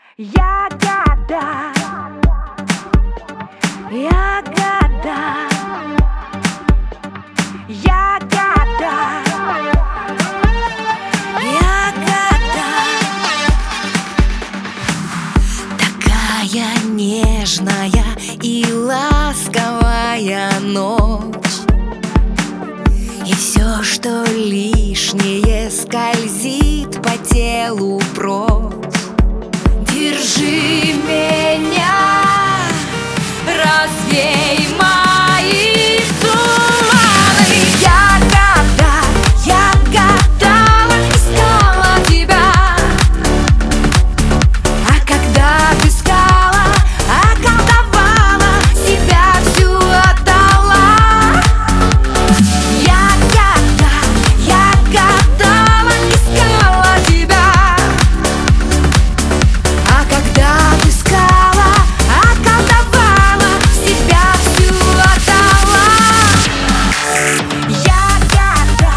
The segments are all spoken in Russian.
Ягода, ягода, ягода, ягода. Такая нежная и ласковая ночь, и все, что лишнее, скользит по телу прочь. Держи меня, развей мои туманы. Ягода, ягода, искала тебя, а когда ты искала, околдовала, себя всю отдала. Ягода, ягода, искала тебя, а когда ты искала, околдовала, себя всю отдала. Ягода,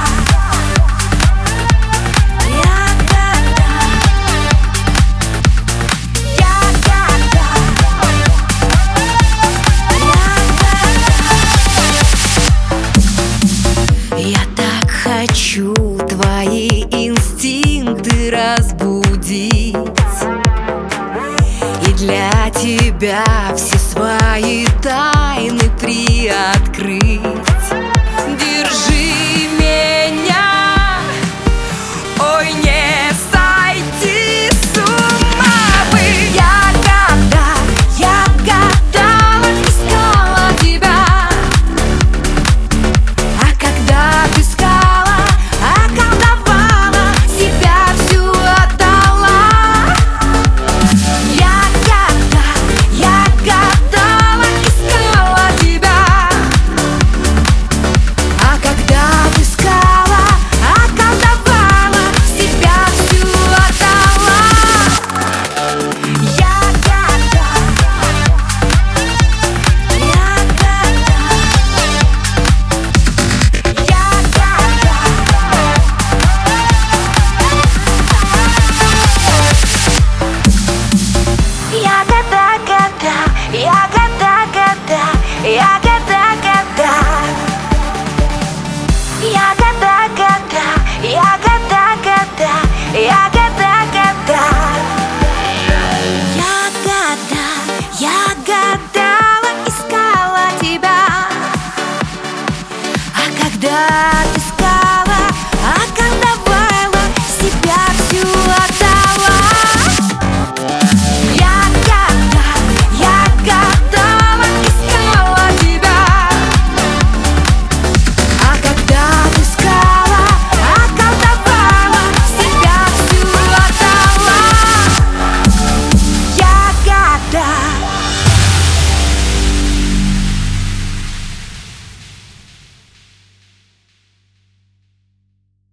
Я так хочу твои инстинкты разбудить и для тебя все свои тайны приоткрыть.